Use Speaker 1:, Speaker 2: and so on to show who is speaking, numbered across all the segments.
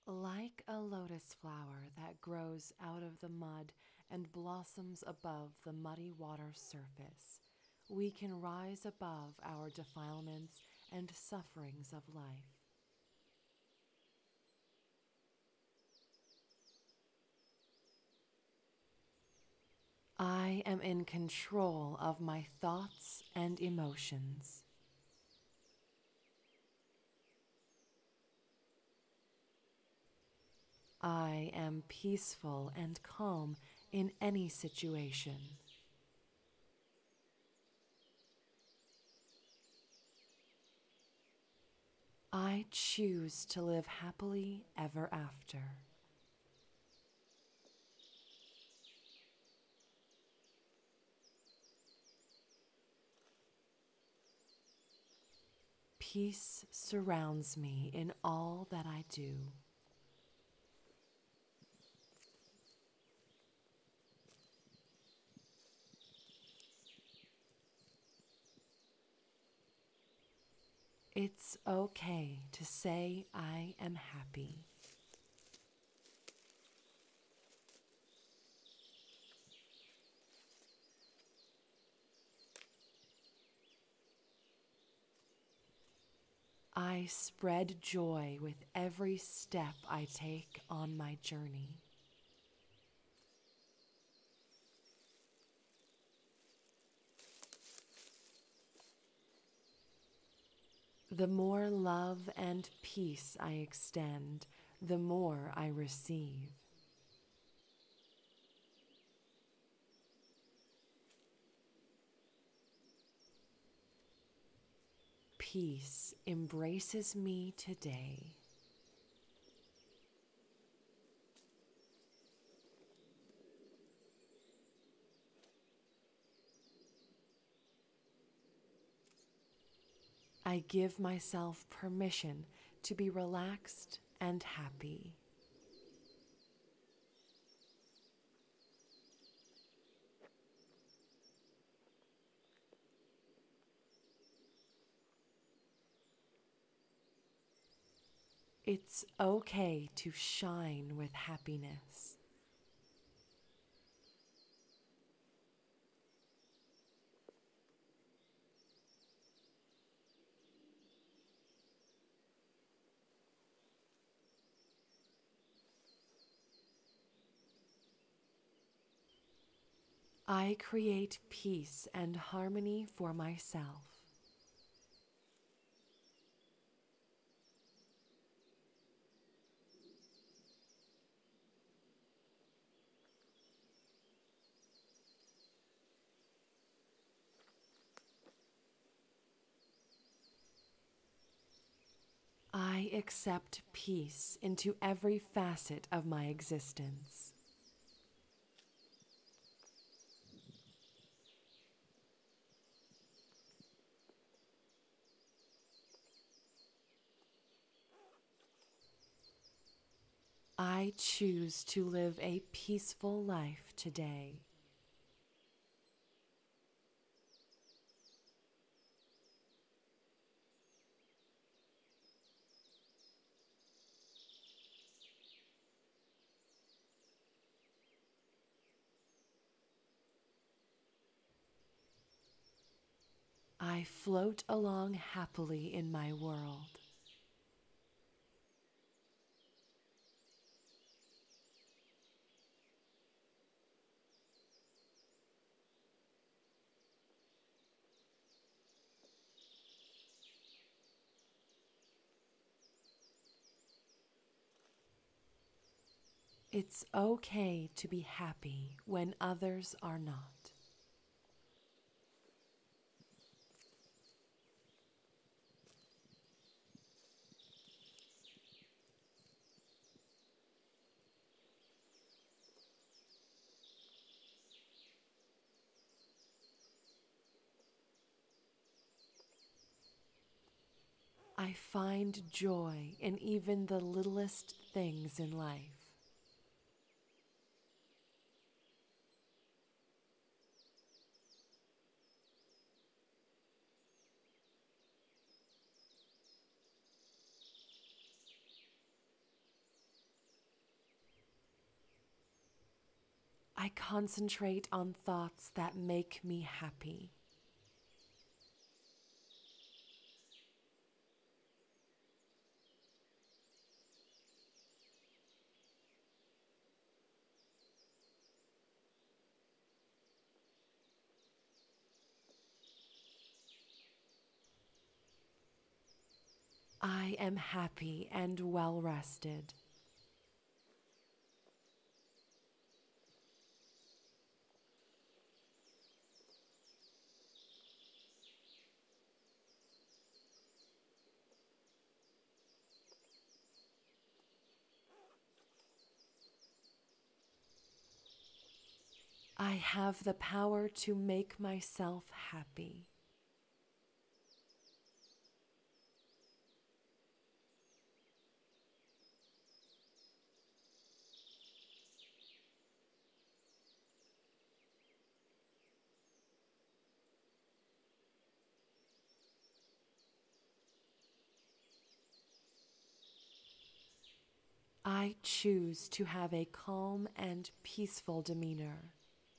Speaker 1: Like a lotus flower that grows out of the mud and blossoms above the muddy water surface, we can rise above our defilements and sufferings of life. I am in control of my thoughts and emotions. I am peaceful and calm in any situation. I choose to live happily ever after. Peace surrounds me in all that I do. It's okay to say I am happy. I spread joy with every step I take on my journey. The more love and peace I extend, the more I receive. Peace embraces me today. I give myself permission to be relaxed and happy. It's okay to shine with happiness. I create peace and harmony for myself. I accept peace into every facet of my existence. I choose to live a peaceful life today. I float along happily in my world. It's okay to be happy when others are not. I find joy in even the littlest things in life. I concentrate on thoughts that make me happy. I am happy and well rested. I have the power to make myself happy. I choose to have a calm and peaceful demeanor.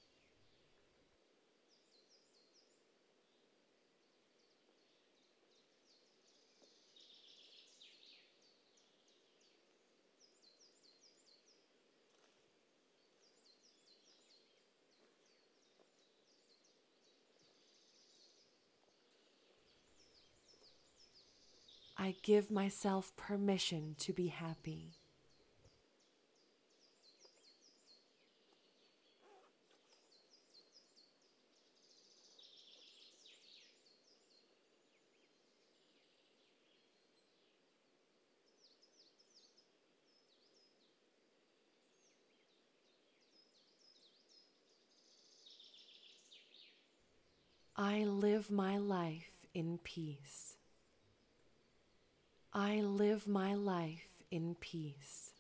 Speaker 1: I give myself permission to be happy. I live my life in peace. I live my life in peace.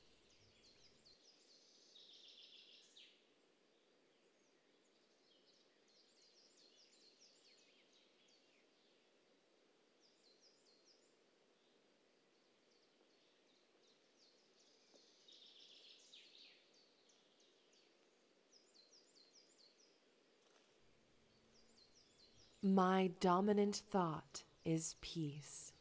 Speaker 1: My dominant thought is peace.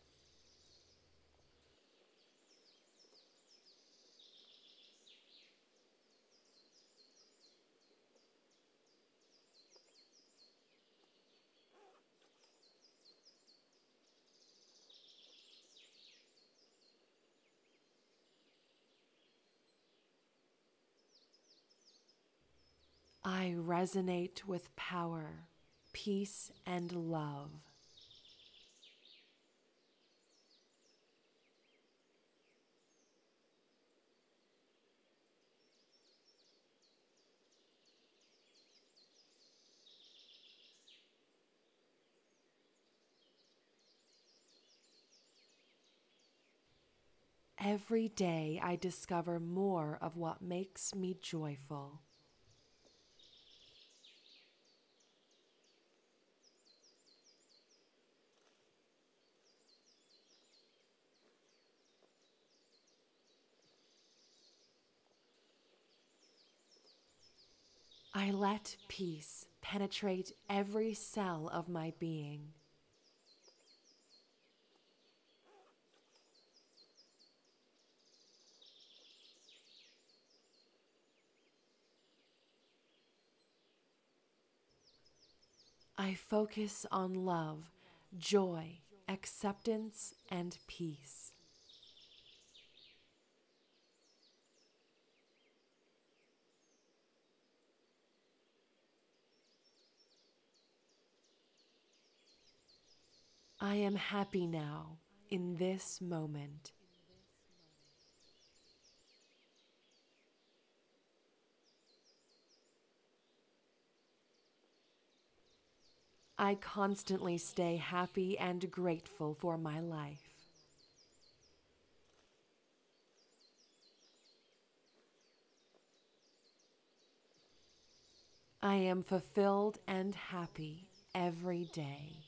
Speaker 1: I resonate with power, peace, and love. Every day I discover more of what makes me joyful. I let peace penetrate every cell of my being. I focus on love, joy, acceptance, and peace. I am happy now, in this moment. I constantly stay happy and grateful for my life. I am fulfilled and happy every day.